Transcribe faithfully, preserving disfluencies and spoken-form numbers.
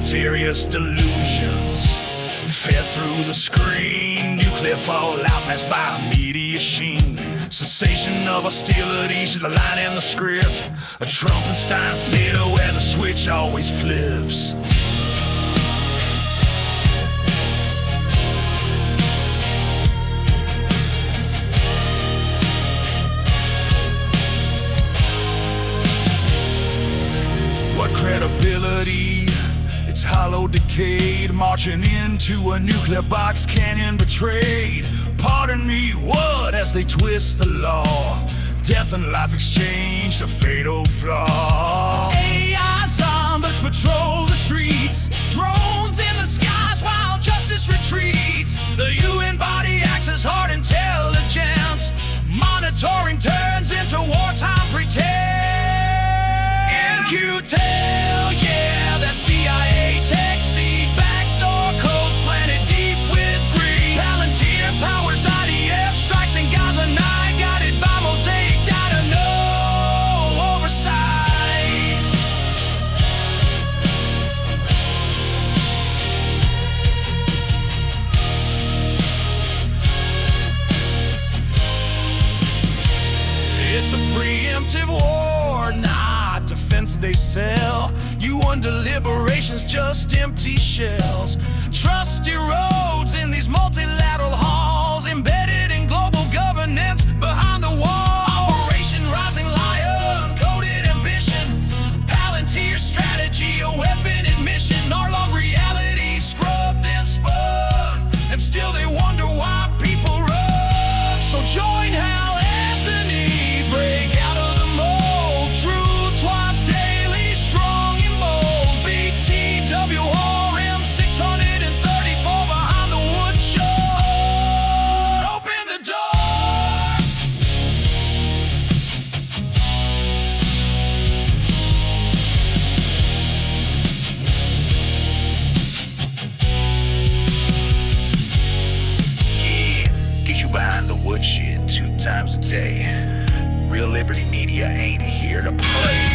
Mysterious delusions fed through the screen. Nuclear fallout masked by a media sheen. Cessation of hostilities is the line in the script. A Trumpenstein theater where the switch always flips. What credibility? It's hollow decayed, marching into a nuclear box canyon betrayed. Pardon me, what, as they twist the law? Death and life exchanged, a fatal flaw. A I zombies patrol the streets, drones in the skies while justice retreats. The U N body acts as hard intelligence, monitoring turns into wartime pretense. In Q-Tel, yeah, that C I A tech seed, backdoor codes planted deep with greed. Palantir powers I D F strikes in Gaza night, guided by Mosaic data, no oversight. It's a preemptive war, not defense they sell. U N deliberations, just empty shells. Trust erodes in these multilateral halls, embedded in global governance behind the wall. Operation Rising Lion, coded ambition, Palantir strategy, a weapon admission. Our long reality scrubbed and spun, and still they wonder why people run. So join Hal Anthony, break out of the mold. Truth twice daily, strong and bold. B T W R M six thirty-four behind the wood shut. Open the door. Yeah, get you behind the woodshed two times a day. Real Liberty Media ain't here to play.